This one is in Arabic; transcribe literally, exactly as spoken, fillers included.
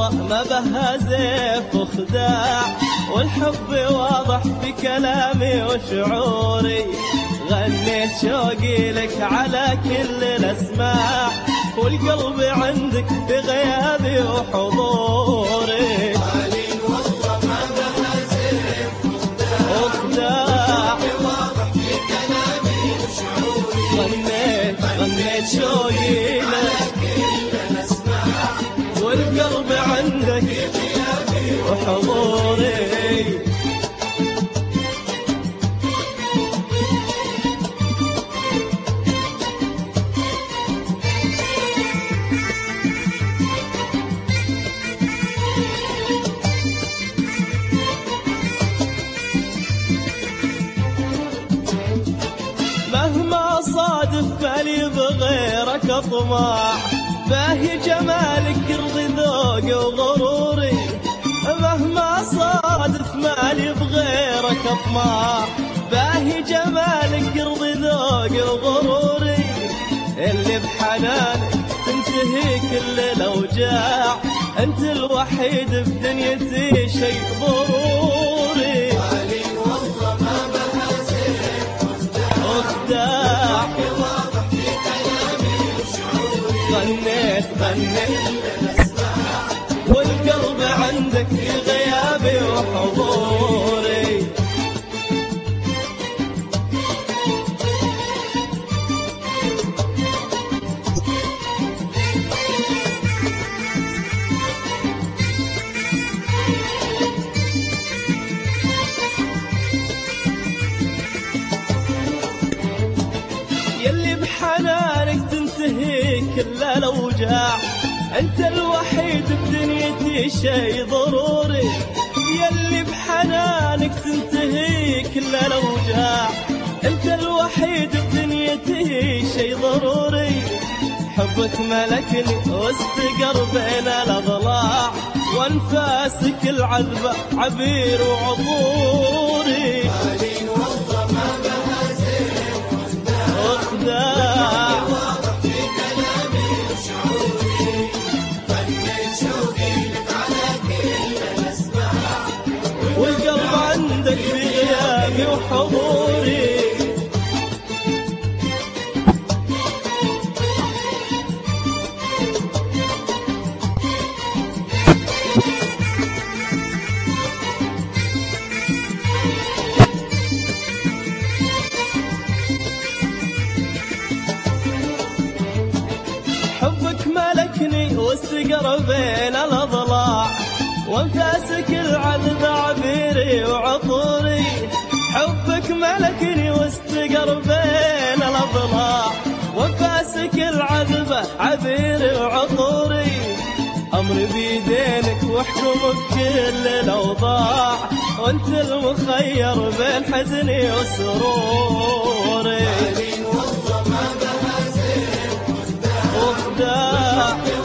والله ما بها زيف وخداع، والحب واضح في كلامي وشعوري، غنيت شوقي لك على كل الأسماع، والقلب عندك بغيابي وحضوري. قالين والله ما بها زيف وخداع، واضح في كلامي وشعوري، غنيت غنيت شوقي لك كل الأسماع، والقلب عندك بغيابي وحضوري. مهما صادف بالي بغيرك اطمع، باهي جمالك يرضي ذوقي وغروري. مهما صادف مالي بغيرك اطمع، باهي جمالك يرضي ذوقي وغروري. اللي بحنانك تنتهي كل الاوجاع، انت الوحيد بدنيتي شيء ضروري. قالين والله ما بها زيف وخداع، واضح في كلامي وشعوري، غنيت غنيت الأسماع، والقلب عندك في غيابي وحضوري. يلي بحنانك تنتهي كل الاوجاع، انت الوحيد بدنيتي شي ضروري. يلي بحنانك تنتهي كل الاوجاع، انت الوحيد بدنيتي شي ضروري. حبك ملكني واستقر بين الاضلاع، وانفاسك العذبة عبير وعطوري. قالين والله ما بها زيف وخداع، واضح في كلامي وشعوري، غنيت شوقي لك على كل الأسماع، والقلب عندك بغيابي وحضوري. حبك ملكني واستقر بين الاضلاع، وانفاسك العذب عبيري وعطوري. حبك ملكني واستقر بين الاضلاع، وانفاسك العذب عبيري وعطوري. امري بيدينك واحكم بكل الاوضاع، وانت المخير بين حزني وسروري. قالين والله ما بها زيف وخداع،